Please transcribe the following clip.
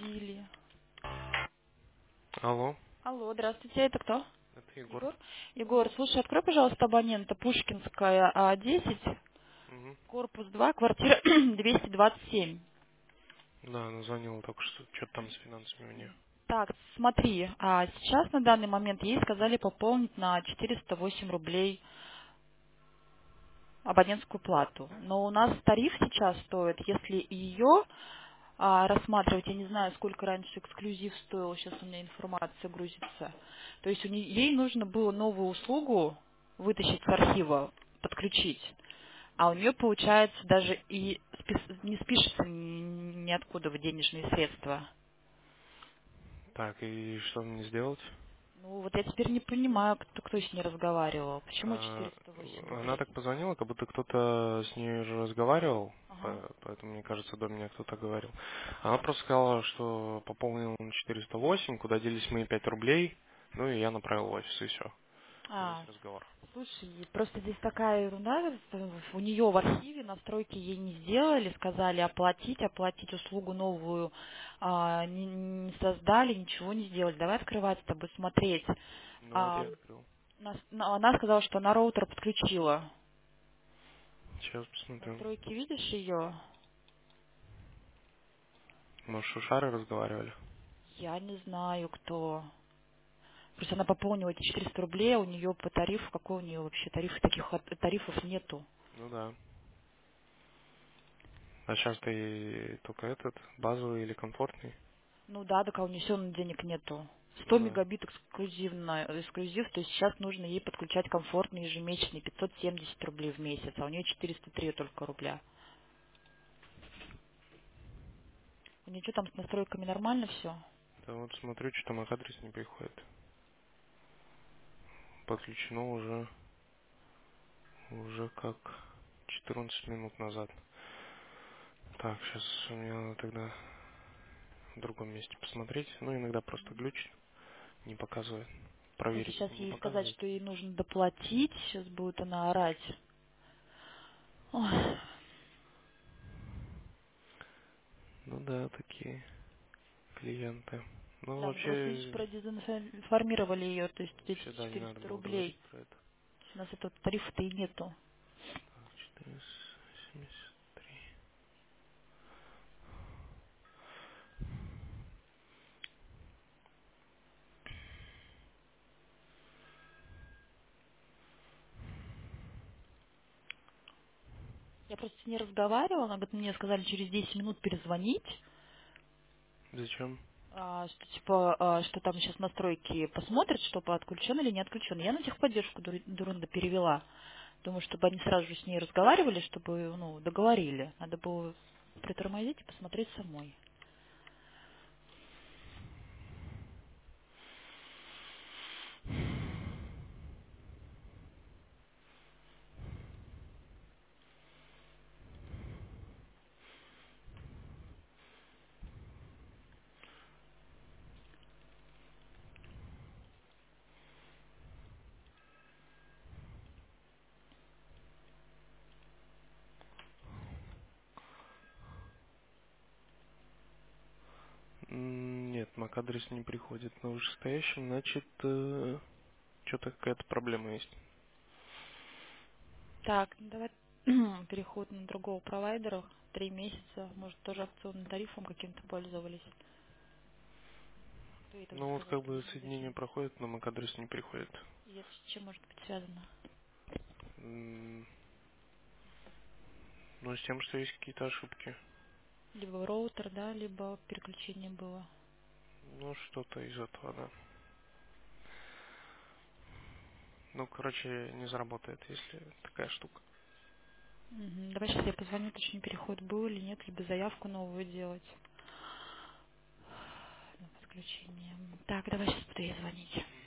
разбудили. Алло, Алло, здравствуйте, это кто? это Егор. Егор? Егор, слушай, открой, пожалуйста, абонента Пушкинская, 10, Угу. корпус 2, квартира 227. Да, она звонила только что-то там с финансами у нее. Так, смотри, сейчас на данный момент ей сказали пополнить на 408 рублей абонентскую плату. Но у нас тариф сейчас стоит, если ее рассматривать, я не знаю, сколько раньше эксклюзив стоил, сейчас у меня информация грузится. То есть ей нужно было новую услугу вытащить с архива, подключить. А у нее, получается, даже и не спишется ниоткуда в денежные средства. Так, и что мне сделать? Ну, вот я теперь не понимаю, кто с ней разговаривал. Почему А, 408 Она рублей? так позвонила, как будто кто-то с ней уже разговаривал, Ага. поэтому, мне кажется, до меня кто-то говорил. Она просто сказала, что пополнила на 408, куда делись мои 5 рублей, ну и я направил в офис, и все. Весь А, разговор. слушай, просто здесь такая ерунда, у нее в архиве настройки ей не сделали, сказали оплатить услугу новую, не создали, ничего не сделали. Давай открывать с тобой, смотреть. Ну вот А, я открыл. она сказала, что она роутер подключила. Сейчас посмотрю. Настройки видишь ее? Может, шушары разговаривали? Я не знаю, кто. Просто она пополнила эти 400 рублей, а у нее по тарифу, какой у нее вообще тариф? Таких тарифов нету. Ну да. А сейчас ты только этот, базовый или комфортный? Ну да, так а унесенных денег нету. Ну 100 да. мегабит эксклюзив, то есть сейчас нужно ей подключать комфортный ежемесячный 570 рублей в месяц, а у нее 403 только рубля. У нее что там с настройками нормально все? Да вот смотрю, что мой адрес не приходит. Подключено уже как 14 минут назад. Так, сейчас мне надо тогда в другом месте посмотреть. Ну, иногда просто глючит, не показывает. Если Проверить сейчас не ей сказать, показывает. что ей нужно доплатить, сейчас будет она орать. Ой. Ну да, такие клиенты. Ну, Да, ну просто видишь, вообще, продезинформировали ее, то есть эти вообще, да, не надо 400 было рублей. говорить про это. У нас этого тарифа-то и нету. Так, 473. Я просто с ней разговаривала, она говорит, мне сказали через 10 минут перезвонить. Зачем? Что типа, что там сейчас настройки посмотрят, что отключен или не отключен. Я на техподдержку дурында перевела. Думаю, чтобы они сразу же с ней разговаривали, чтобы, ну, договорили. Надо было притормозить и посмотреть самой. Нет, MAC адрес не приходит на вышестоящем, значит, что-то какая-то проблема есть. Так, ну давай переход на другого провайдера. 3 месяца. Может, тоже акционным тарифом каким-то пользовались. Кто ей тогда Ну вот сказал, как что бы ей надо соединение через... проходит, но MAC адрес не приходит. И это с чем может быть связано? М, Ну, с тем, что есть какие-то ошибки. Либо роутер, да, либо переключение было. Ну, что-то из этого, да. Ну, короче, не заработает, если такая штука. Мгм. Давай сейчас я позвоню, точнее переход был или нет, либо заявку новую делать на подключение. Так, давай сейчас буду ей звонить.